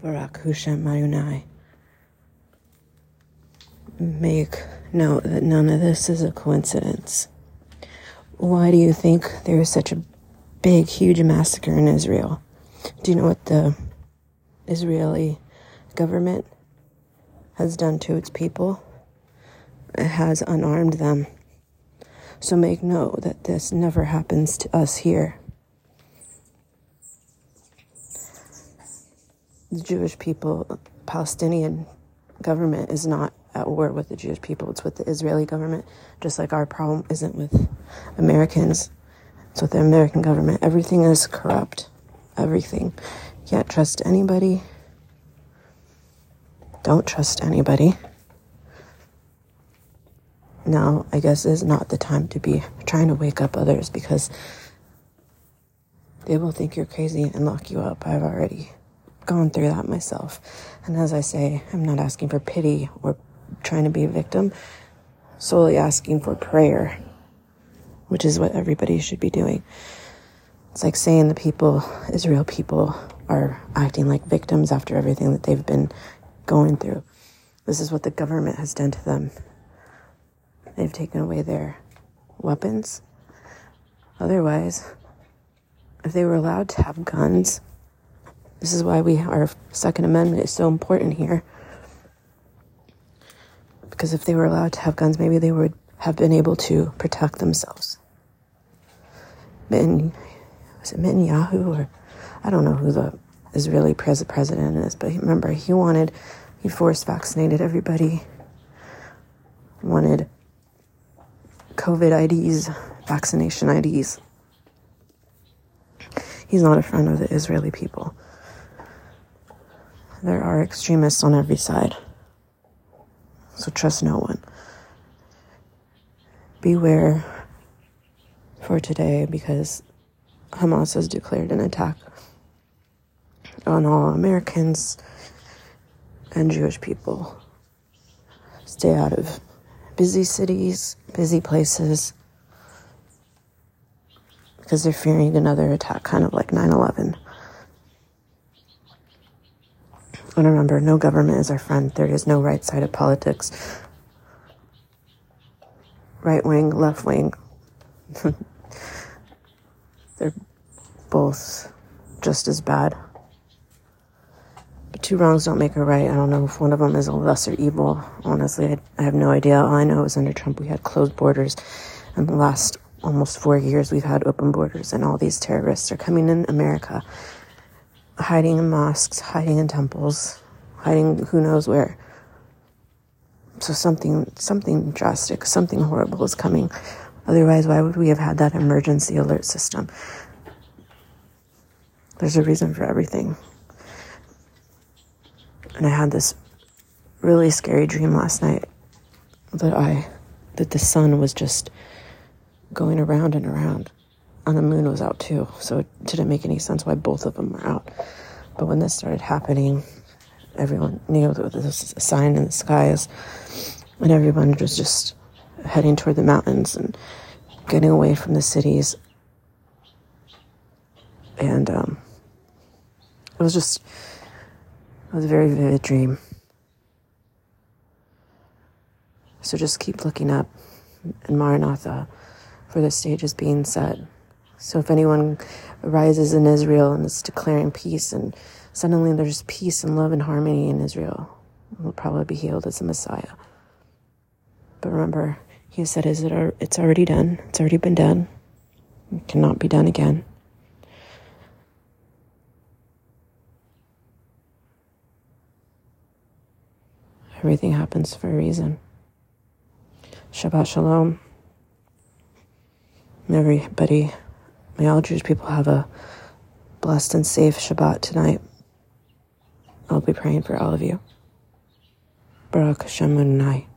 Barak Hushem Mayunai. Make note that none of this is a coincidence. Why do you think there is such a big, huge massacre in Israel? Do you know what the Israeli government has done to its people? It has unarmed them. So make note that this never happens to us here. The Jewish people, Palestinian government is not at war with the Jewish people. It's with the Israeli government, just like our problem isn't with Americans. It's with the American government. Everything is corrupt. Everything. You can't trust anybody. Don't trust anybody. Now, I guess is not the time to be trying to wake up others, because they will think you're crazy and lock you up. I've already gone through that myself. And as I say, I'm not asking for pity or trying to be a victim, solely asking for prayer, which is what everybody should be doing. It's like saying the people, Israel people, are acting like victims after everything that they've been going through. This is what the government has done to them. They've taken away their weapons. Otherwise, if they were allowed to have guns, this is why our Second Amendment is so important here. Because if they were allowed to have guns, maybe they would have been able to protect themselves. Was it Netanyahu, or I don't know who the Israeli president is, but remember, he forced vaccinated everybody, wanted COVID IDs, vaccination IDs. He's not a friend of the Israeli people. There are extremists on every side. So trust no one. Beware for today, because Hamas has declared an attack on all Americans and Jewish people. Stay out of busy cities, busy places, because they're fearing another attack, kind of like 9/11. And remember, no government is our friend. There is no right side of politics. Right wing, left wing. They're both just as bad. But two wrongs don't make a right. I don't know if one of them is a lesser evil. Honestly, I have no idea. All I know is under Trump we had closed borders. In the last almost 4 years we've had open borders, and all these terrorists are coming in America, hiding in mosques, hiding in temples, hiding who knows where. So something drastic, something horrible is coming. Otherwise, why would we have had that emergency alert system? There's a reason for everything. And I had this really scary dream last night that the sun was just going around and around. And the moon was out too, so it didn't make any sense why both of them were out. But when this started happening, everyone knew that there was a sign in the skies, and everyone was just heading toward the mountains and getting away from the cities. And it was a very vivid dream. So just keep looking up, and Maranatha, for the stage is being set. So if anyone arises in Israel and is declaring peace, and suddenly there's peace and love and harmony in Israel, will probably be hailed as the Messiah. But remember, he said, it's already done. It's already been done. It cannot be done again. Everything happens for a reason. Shabbat Shalom. Everybody, may all Jewish people have a blessed and safe Shabbat tonight. I'll be praying for all of you. Baruch Hashem Adonai.